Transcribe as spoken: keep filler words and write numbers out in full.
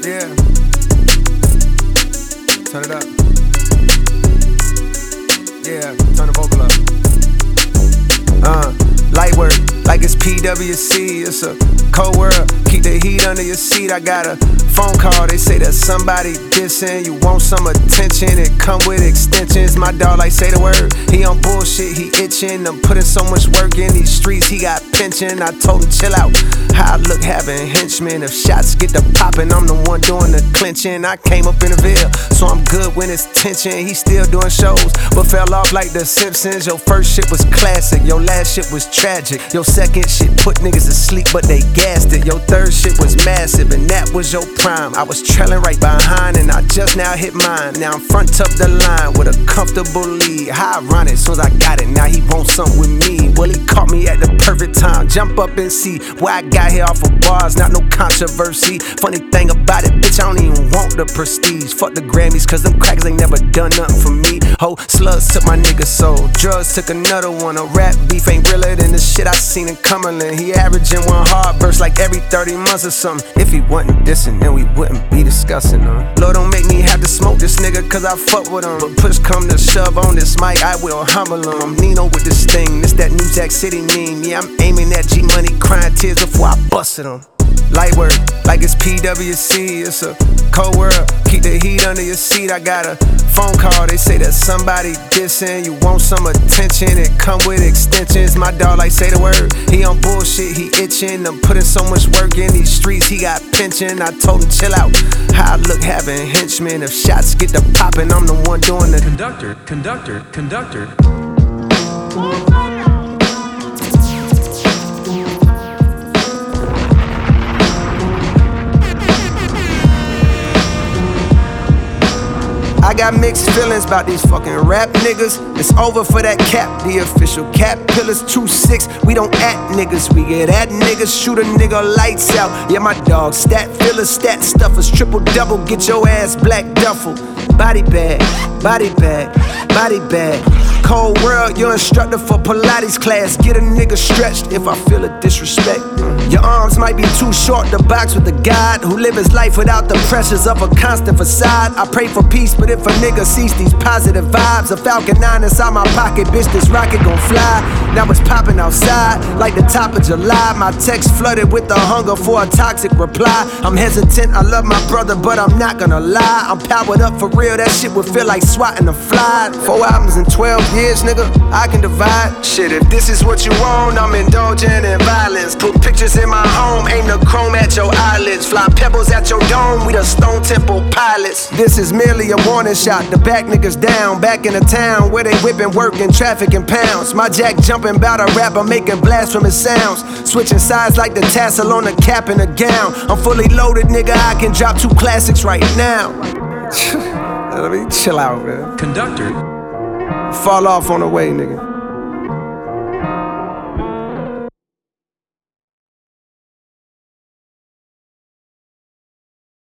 Yeah. Turn it up. Yeah, turn the vocal up. Uh, light work, like it's P W C. It's a cold world, keep the heat under your seat. I got a phone call, they say that somebody dissing. You want some attention, it come with extensions. My dog like say the word, he on bullshit, he itching. I'm putting so much work in these streets, he got pension. I told him chill out, how I look having henchmen. If shots get to popping, I'm the one doing the clinching. I came up in the Ville, so I'm good when it's tension. He still doing shows, but fell off like the Simpsons. Your first shit was classic, your last shit was tragic. Your second shit put niggas to sleep, but they gassed it. Your third shit was massive, and that was your prime. I was trailing right behind, and I just now hit mine. Now I'm front up the line with a comfortable lead. How ironic, soon as I got it, now he wants something with me. Well, he caught me at the perfect time. Jump up and see why I got here off of bars, not no controversy. Funny thing about it, bitch, I don't even want the prestige. Fuck the Grammys, cause them crackers ain't never done nothing for me. Ho, slugs took my nigga soul, drugs took another one. A rap beef ain't realer than the shit I seen in Cumberland. He averaging one hard verse like every thirty months or something. If he wasn't dissing, then we wouldn't be discussing him. Lord, don't make me have to smoke this nigga, cause I fuck with him. But push come to shove on this mic, I will humble him. I'm Nino with this thing, this that New Jack City meme. Yeah, I'm aiming at G-Money, crying tears before I busted him. Light work, like it's P W C. It's a cold world, keep the heat under your seat. I got a phone call, they say that somebody dissing. You want some attention, it come with extensions. My dog like say the word, he on bullshit, he itching. I'm putting so much work in these streets, he got pension. I told him chill out, how I look having henchmen. If shots get to popping, I'm the one doing the conductor, conductor, conductor. I got mixed feelings about these fucking rap niggas. It's over for that cap, the official cap pillars. Two six, we don't act niggas, we get at niggas. Shoot a nigga lights out. Yeah, my dog, stat fillers, stat stuffers, triple double, get your ass black duffel. Body bag, body bag, body bag. Cold world, your instructor for Pilates class. Get a nigga stretched if I feel a disrespect. Your arms might be too short to box with a god who live his life without the pressures of a constant facade. I pray for peace, but if a nigga sees these positive vibes, a Falcon nine inside my pocket, bitch, this rocket gon' fly. Now it's popping outside like the top of July. My text flooded with the hunger for a toxic reply. I'm hesitant, I love my brother, but I'm not gonna lie. I'm powered up for real, that shit would feel like swatting a fly. Four albums in twelve years, nigga, I can divide. Shit, if this is what you want, I'm indulging in violence. Put pictures in my home, aim the chrome at your eyelids. Fly pebbles at your dome, we the Stone Temple pilots. This is merely a warning shot to back niggas down. Back in the town where they whipping, working, traffic in pounds. My jack jumping bout a rapper, making blasphemous sounds. Switching sides like the tassel on the cap and the gown. I'm fully loaded, nigga, I can drop two classics right now. Let me chill out, man. Conductor. Fall off on the way, nigga.